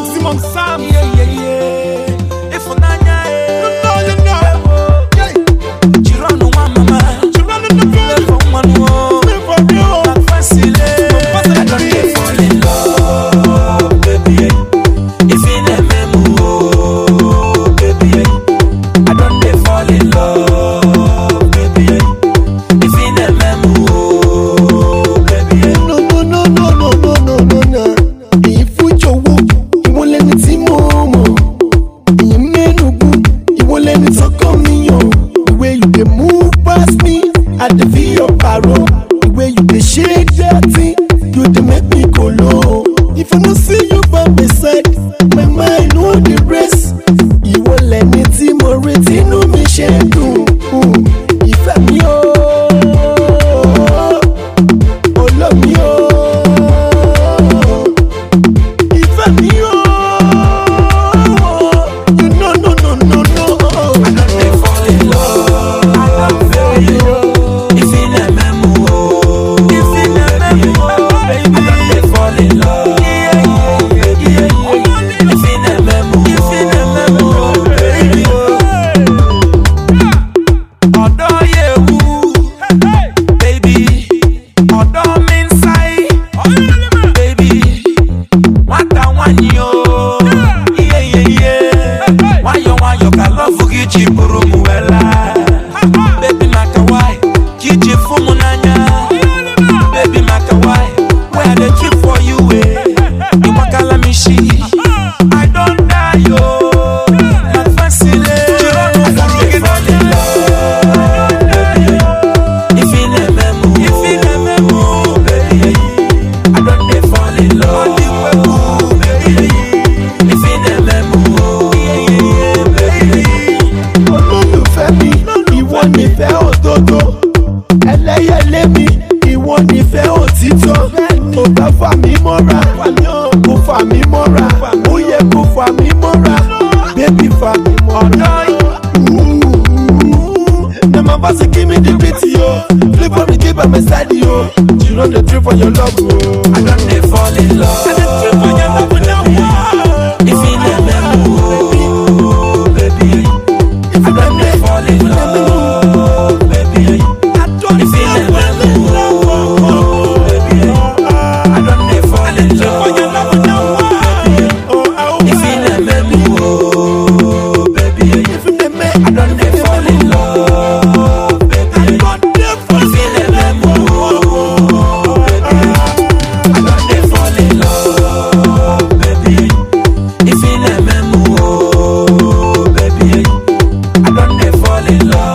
Maximum Sam. If unanya, you know. Chirano mama, Chirano the live for one more. Live for you. Fancy I don't get fall in love, baby. If in a memo, baby. I don't get fall in love, baby. If in a memo, baby. No. If you jowo, you won't let me see momo. You menubu, you won't let me talk on me yo. The way you dey move past me, I dey feel your paro. The way you dey shake that thing, you dey make me go low. If I no see you by my side, my mind no dey rest. You won't let me see more retin no me share do. Ìfẹ́ mi o, love me o. Ìfẹ́ mi o, you know no. I don't dey fall in love, I don't feel you. If in a memo, baby. I don't dey fall in love, baby. If in a memo, baby. Odo yewu, baby. Odo minsai, baby. Wata wanyo, wayo ka love gichi buru muela. Baby makawai, gichi fumu nanya. Baby makawai, where the trip for you you wakala mishi. I don't die yo, not fancy le. I don't dey fall in love, baby. If in a memo, baby. I don't dey fall in love, baby. If in a memo, baby. Olólùfẹ́ mi, ìwọ nìfẹ́ òdodo. Ẹlẹ́yẹlé mi, ìwọ nìfẹ́ òtítọ́. Ó bá fà mí mọ́ra, kò fà mí mọ́ra. Ó yẹ kó fà mí mọ́ra, bébí fà mí mọ́ra. Na my boss give me the beat yo. Flip for me, keep by my side yo. You run the trip for your love yo. I don't dey fall in love. I dey trip on your love now. If in a memo, baby. I don't dey fall in love, baby. If in a memo, baby. I don't dey fall in love, baby. If in a memo, baby. I don't dey fall in love, baby. If in a memo, baby. I don't dey fall in love, baby. If in a memo, baby. I don't dey fall in love.